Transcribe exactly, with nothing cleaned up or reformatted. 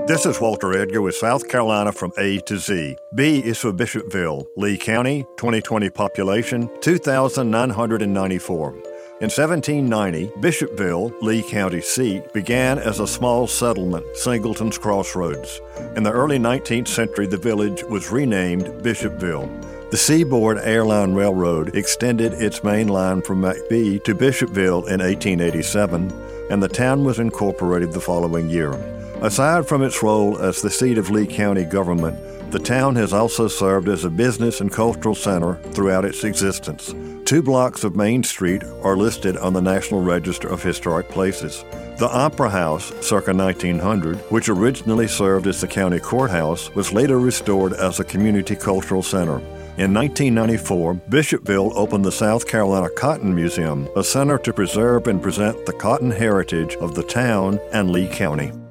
This is Walter Edgar with South Carolina from A to Z. B is for Bishopville, Lee County, twenty twenty population, two thousand nine hundred ninety-four. In seventeen ninety, Bishopville, Lee County seat, began as a small settlement, Singleton's Crossroads. In the early nineteenth century, the village was renamed Bishopville. The Seaboard Airline Railroad extended its main line from McBee to Bishopville in eighteen eighty-seven, and the town was incorporated the following year. Aside from its role as the seat of Lee County government, the town has also served as a business and cultural center throughout its existence. Two blocks of Main Street are listed on the National Register of Historic Places. The Opera House, circa nineteen hundred, which originally served as the county courthouse, was later restored as a community cultural center. In nineteen ninety-four, Bishopville opened the South Carolina Cotton Museum, a center to preserve and present the cotton heritage of the town and Lee County.